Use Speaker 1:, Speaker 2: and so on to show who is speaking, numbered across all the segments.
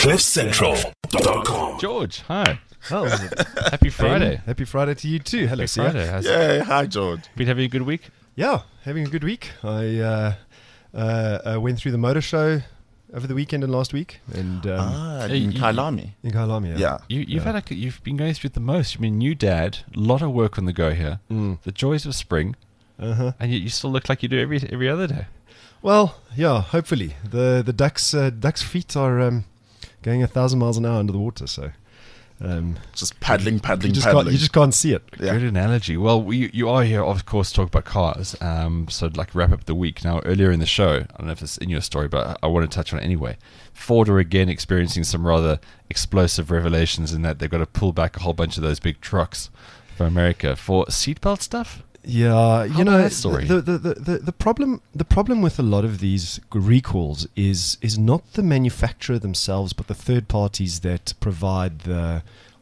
Speaker 1: CliffCentral.com.
Speaker 2: George, hi.
Speaker 3: Oh,
Speaker 2: Happy Friday.
Speaker 3: Happy Friday to you too. Hello,
Speaker 2: Happy
Speaker 3: Sia.
Speaker 2: Friday. How's
Speaker 4: Yay, hi George.
Speaker 2: been having a good week?
Speaker 3: Yeah, having a good week. I went through the motor show over the weekend and last week, and
Speaker 4: In
Speaker 2: you-
Speaker 4: Kailami.
Speaker 3: in Kailami.
Speaker 4: Yeah.
Speaker 2: You've been going through the most. I mean, new dad, a lot of work on the go here. The joys of spring,
Speaker 3: Uh-huh.
Speaker 2: and yet you still look like you do every other day.
Speaker 3: Well, yeah. Hopefully, the ducks' feet are going 1,000 miles an hour under the water, so
Speaker 4: Just paddling.
Speaker 3: you just can't see it.
Speaker 4: Yeah.
Speaker 2: Good analogy. Well, you are here, of course, to talk about cars. So I'd like to wrap up the week. Now, earlier in the show, I don't know if it's in your story, but I want to touch on it anyway. Ford are again experiencing some rather explosive revelations in that they've got to pull back a whole bunch of those big trucks from America for seatbelt stuff.
Speaker 3: Yeah, you
Speaker 2: How
Speaker 3: know,
Speaker 2: about that story?
Speaker 3: the problem with a lot of these recalls is not the manufacturer themselves, but the third parties that provide the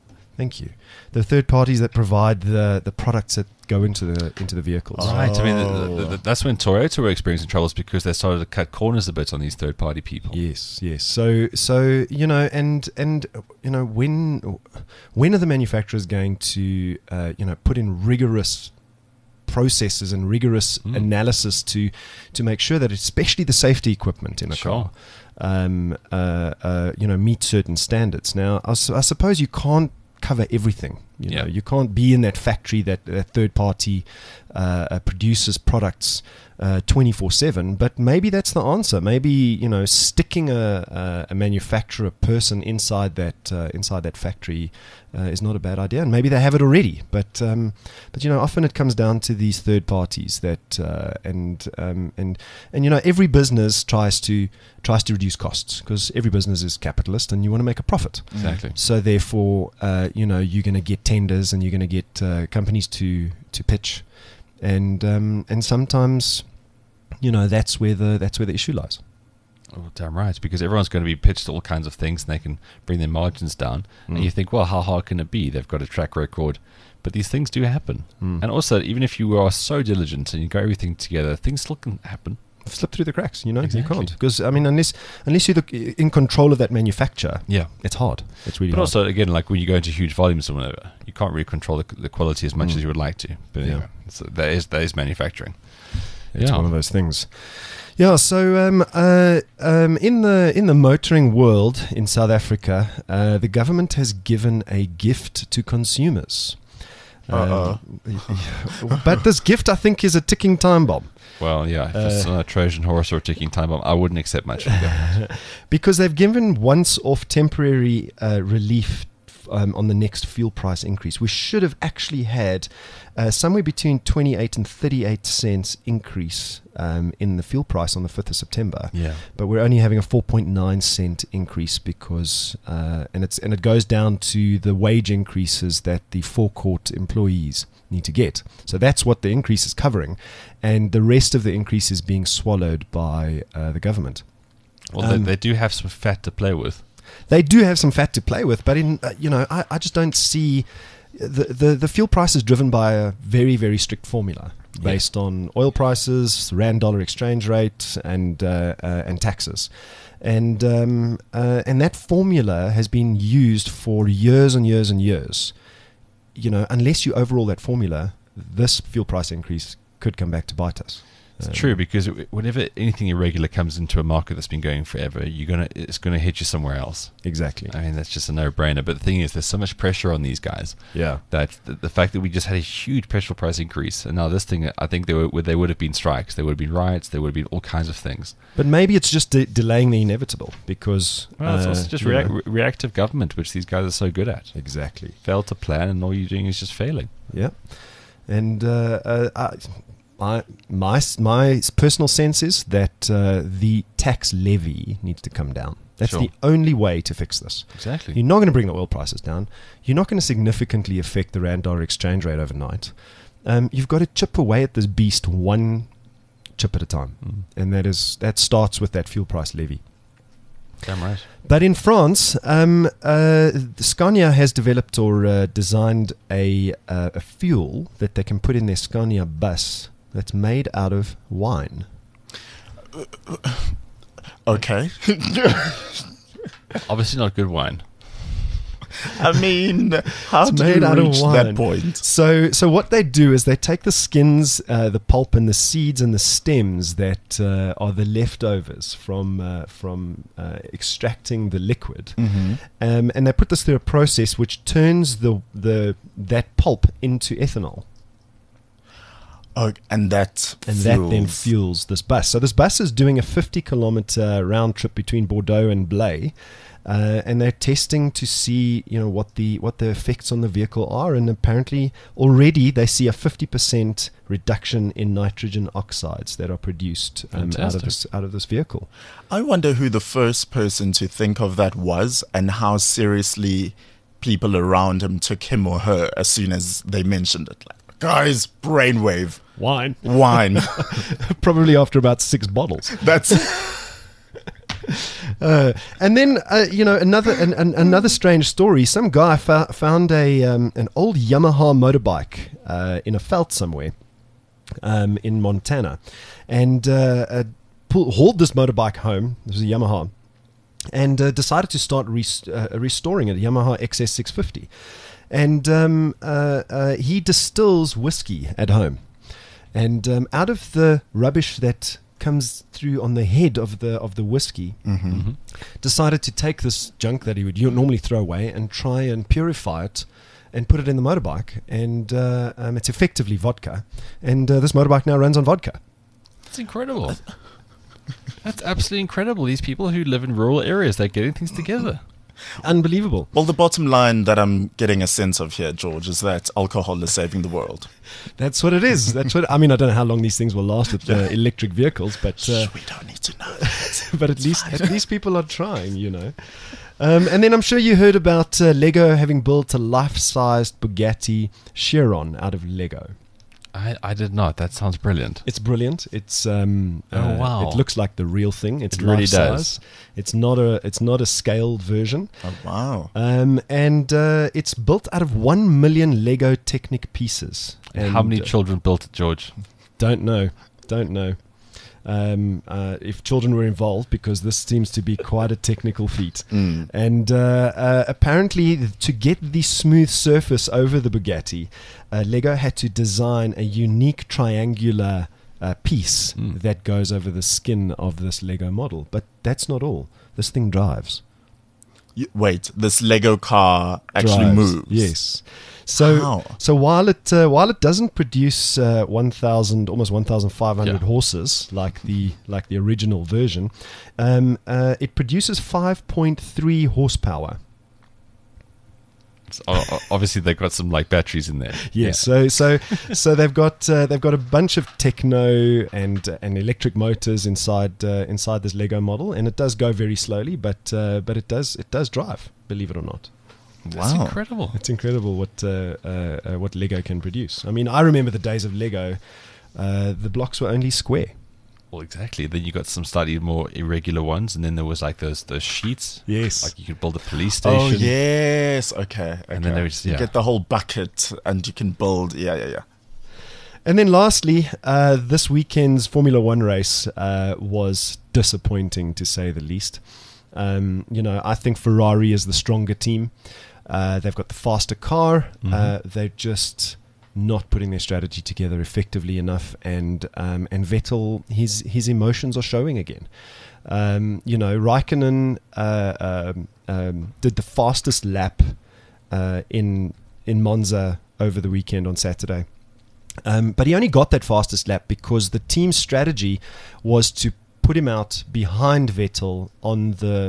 Speaker 3: third parties that provide the products that go into the vehicles.
Speaker 2: Right. I mean, that's when Toyota were experiencing troubles because they started to cut corners a bit on these third-party people.
Speaker 3: Yes. So you know, and you know, when are the manufacturers going to put in rigorous processes and rigorous analysis to make sure that especially the safety equipment in a
Speaker 2: Sure.
Speaker 3: car meet certain standards. Now, I suppose you can't cover everything. You know, you can't be in that factory that third party produces products 24/7. But maybe that's the answer. Maybe sticking a manufacturer person inside that factory is not a bad idea, and maybe they have it already. But often it comes down to these third parties that and every business tries to reduce costs because every business is capitalist and you want to make a profit.
Speaker 2: Exactly.
Speaker 3: So therefore, you're going to get tenders and you're going to get companies to pitch, and sometimes, that's where the issue lies.
Speaker 2: Oh, damn right, because everyone's going to be pitched all kinds of things and they can bring their margins down. And you think, well, how hard can it be? They've got a track record. But these things do happen. And also, even if you are so diligent and you got everything together, things still can happen.
Speaker 3: Slip through the cracks, you
Speaker 2: Exactly.
Speaker 3: can't. Because, I mean, unless you're in control of that manufacturer,
Speaker 2: Yeah.
Speaker 3: it's hard. It's really
Speaker 2: But
Speaker 3: hard.
Speaker 2: also, again, like when you go into huge volumes or whatever, you can't really control the quality as much as you would like to. But anyway, so that is manufacturing.
Speaker 3: It's one of those things. Yeah, so in the motoring world in South Africa, the government has given a gift to consumers. But this gift, I think, is a ticking time bomb.
Speaker 2: Well, yeah, if it's not a Trojan horse or a ticking time bomb, I wouldn't accept much from the government.
Speaker 3: Because they've given once-off temporary relief on the next fuel price increase. We should have actually had somewhere between 28 and 38 cents increase in the fuel price on the 5th of September.
Speaker 2: Yeah.
Speaker 3: But we're only having a 4.9 cent increase because and it goes down to the wage increases that the forecourt employees need to get. So that's what the increase is covering, and the rest of the increase is being swallowed by the government.
Speaker 2: Well, they do have some fat to play with.
Speaker 3: They do have some fat to play with, but I just don't see the fuel price is driven by a very, very strict formula based on oil prices, rand-dollar exchange rate, and taxes, and that formula has been used for years and years and years. Unless you overhaul that formula, this fuel price increase could come back to bite us.
Speaker 2: It's true, because whenever anything irregular comes into a market that's been going forever, it's gonna hit you somewhere else.
Speaker 3: Exactly.
Speaker 2: I mean, that's just a no-brainer. But the thing is, there's so much pressure on these guys.
Speaker 3: Yeah.
Speaker 2: That the fact that we just had a huge petrol price increase, and now this thing, I think there would have been strikes, there would have been riots, there would have been all kinds of things.
Speaker 3: But maybe it's just delaying the inevitable because
Speaker 2: It's also just reactive government, which these guys are so good at.
Speaker 3: Exactly.
Speaker 2: Fail to plan, and all you're doing is just failing.
Speaker 3: Yeah. And my personal sense is that the tax levy needs to come down. That's
Speaker 2: Sure.
Speaker 3: the only way to fix this.
Speaker 2: Exactly.
Speaker 3: You're not going to bring the oil prices down. You're not going to significantly affect the rand-dollar exchange rate overnight. You've got to chip away at this beast one chip at a time, and that starts with that fuel price levy.
Speaker 2: Damn right.
Speaker 3: But in France, Scania has developed or designed a fuel that they can put in their Scania bus that's made out of wine.
Speaker 4: Okay.
Speaker 2: Obviously not good wine.
Speaker 4: I mean, how do
Speaker 3: made
Speaker 4: you
Speaker 3: out of
Speaker 4: reach
Speaker 3: wine.
Speaker 4: that point?
Speaker 3: So what they do is they take the skins, the pulp, and the seeds and the stems that are the leftovers from extracting the liquid, and they put this through a process which turns that pulp into ethanol.
Speaker 4: Oh, and that
Speaker 3: That then fuels this bus. So this bus is doing a 50-kilometer round trip between Bordeaux and Blaye, and they're testing to see, what the effects on the vehicle are. And apparently, already they see a 50% reduction in nitrogen oxides that are produced out of this vehicle.
Speaker 4: I wonder who the first person to think of that was, and how seriously people around him took him or her as soon as they mentioned it. Like, guys, brainwave.
Speaker 3: Wine. Probably after about 6 bottles.
Speaker 4: That's
Speaker 3: And then, another strange story. Some guy found an old Yamaha motorbike in a veld somewhere in Montana, and hauled this motorbike home. This was a Yamaha, and decided to start restoring it, a Yamaha XS650. And he distills whiskey at home. And out of the rubbish that comes through on the head of the whiskey, decided to take this junk that he would normally throw away and try and purify it and put it in the motorbike. And it's effectively vodka. And this motorbike now runs on vodka.
Speaker 2: That's incredible. That's absolutely incredible. These people who live in rural areas, they're getting things together.
Speaker 3: Unbelievable.
Speaker 4: Well, the bottom line that I'm getting a sense of here, George, is that alcohol is saving the world.
Speaker 3: That's what it is. I don't know how long these things will last with electric vehicles, but
Speaker 4: we don't need to know that.
Speaker 3: But at least people are trying, And then I'm sure you heard about Lego having built a life-sized Bugatti Chiron out of Lego.
Speaker 2: I did not. That sounds brilliant.
Speaker 3: It's brilliant. It's
Speaker 2: wow.
Speaker 3: It looks like the real thing. It
Speaker 2: really
Speaker 3: does. It's not a scaled version.
Speaker 4: Oh, wow.
Speaker 3: And it's built out of 1 million Lego Technic pieces.
Speaker 2: And how many children built it, George?
Speaker 3: Don't know. If children were involved, because this seems to be quite a technical feat. And apparently, to get the smooth surface over the Bugatti, Lego had to design a unique triangular piece that goes over the skin of this Lego model. But that's not all. This thing drives.
Speaker 4: Wait, this Lego car actually moves?
Speaker 3: Yes. So while it doesn't produce 1,000, almost 1,500 horses like the original version, it produces 5.3 horsepower.
Speaker 2: Obviously, they've got some batteries in there.
Speaker 3: Yes, yeah. So they've got a bunch of techno and electric motors inside this Lego model, and it does go very slowly, but it does drive, believe it or not.
Speaker 2: That's incredible.
Speaker 3: It's incredible what Lego can produce. I mean, I remember the days of Lego. The blocks were only square.
Speaker 2: Well, exactly. Then you got some slightly more irregular ones, and then there was those sheets.
Speaker 3: Yes.
Speaker 2: Like you could build a police station.
Speaker 4: Oh, yes. Okay.
Speaker 2: And then there was,
Speaker 4: you get the whole bucket, and you can build. Yeah.
Speaker 3: And then lastly, this weekend's Formula One race was disappointing, to say the least. I think Ferrari is the stronger team. They've got the faster car. They're just not putting their strategy together effectively enough, and Vettel, his emotions are showing again. Raikkonen did the fastest lap in Monza over the weekend on Saturday, but he only got that fastest lap because the team's strategy was to put him out behind Vettel on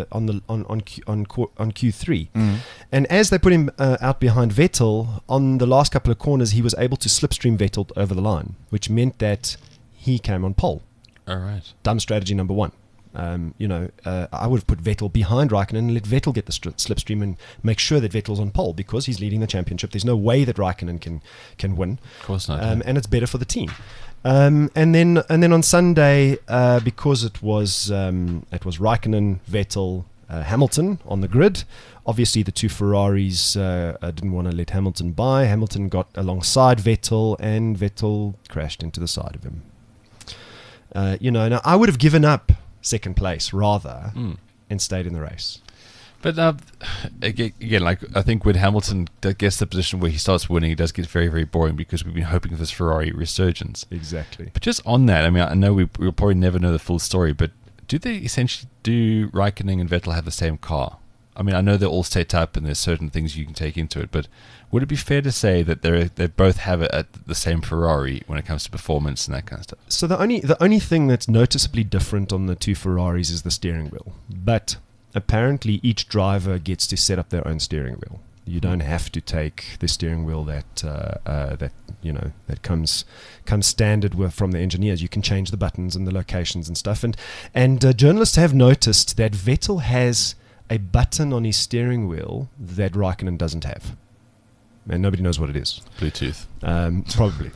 Speaker 3: Q3, and as they put him out behind Vettel on the last couple of corners, he was able to slipstream Vettel over the line, which meant that he came on pole.
Speaker 2: All right,
Speaker 3: dumb strategy number one. I would have put Vettel behind Raikkonen and let Vettel get the slipstream and make sure that Vettel's on pole because he's leading the championship. There's no way that Raikkonen can win.
Speaker 2: Of course not.
Speaker 3: And it's better for the team. And then on Sunday, because it was Raikkonen, Vettel, Hamilton on the grid. Obviously, the two Ferraris didn't want to let Hamilton by. Hamilton got alongside Vettel, and Vettel crashed into the side of him. Now I would have given up second place rather and stayed in the race.
Speaker 2: But again, like I think when Hamilton gets the position where he starts winning, it does get very, very boring because we've been hoping for this Ferrari resurgence.
Speaker 3: Exactly.
Speaker 2: But just on that, I mean, I know we'll probably never know the full story, but do Raikkonen and Vettel have the same car? I mean, I know they're all set up and there's certain things you can take into it, but would it be fair to say that they both have it at the same Ferrari when it comes to performance and that kind of stuff?
Speaker 3: So the only thing that's noticeably different on the two Ferraris is the steering wheel. But apparently each driver gets to set up their own steering wheel. You don't have to take the steering wheel that comes standard from the engineers. You can change the buttons and the locations and stuff. And journalists have noticed that Vettel has a button on his steering wheel that Raikkonen doesn't have, and nobody knows what it is.
Speaker 2: Bluetooth,
Speaker 3: probably.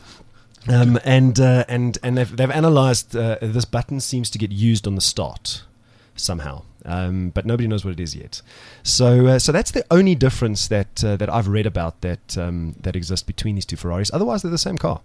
Speaker 3: And they've analysed this button seems to get used on the start somehow, but nobody knows what it is yet. So that's the only difference that I've read about that exists between these two Ferraris. Otherwise, they're the same car.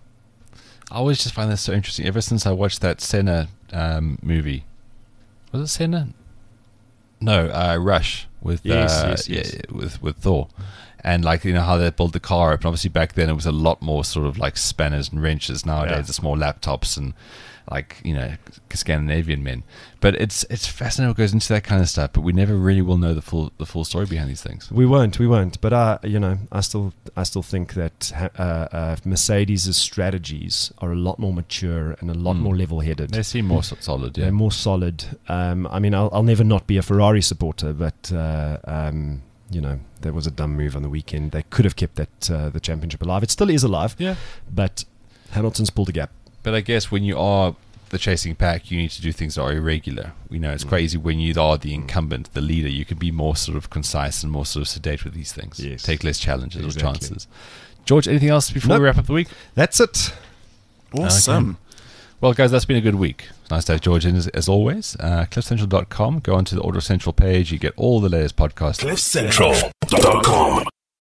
Speaker 2: I always just find that so interesting. Ever since I watched that Senna movie, was it Senna? No, Rush with
Speaker 3: yes.
Speaker 2: with Thor, and like how they built the car up. And obviously back then it was a lot more sort of like spanners and wrenches. Nowadays it's more laptops and like Scandinavian men. But it's fascinating what goes into that kind of stuff. But we never really will know the full story behind these things.
Speaker 3: We won't. But I still think that Mercedes' strategies are a lot more mature and a lot more level-headed.
Speaker 2: They seem more solid. Yeah,
Speaker 3: they're more solid. I mean, I'll never not be a Ferrari supporter, but there was a dumb move on the weekend. They could have kept the championship alive. It still is alive.
Speaker 2: Yeah,
Speaker 3: but Hamilton's pulled a gap.
Speaker 2: But I guess when you are the chasing pack, you need to do things that are irregular. It's crazy when you are the incumbent, the leader. You can be more sort of concise and more sort of sedate with these things.
Speaker 3: Yes.
Speaker 2: Take less challenges or chances. George, anything else before we wrap up the week?
Speaker 3: That's it.
Speaker 4: Awesome.
Speaker 2: Okay. Well, guys, that's been a good week. Nice to have George in as always. CliffCentral.com. Go onto the Auto Central page. You get all the latest podcasts.
Speaker 1: CliffCentral.com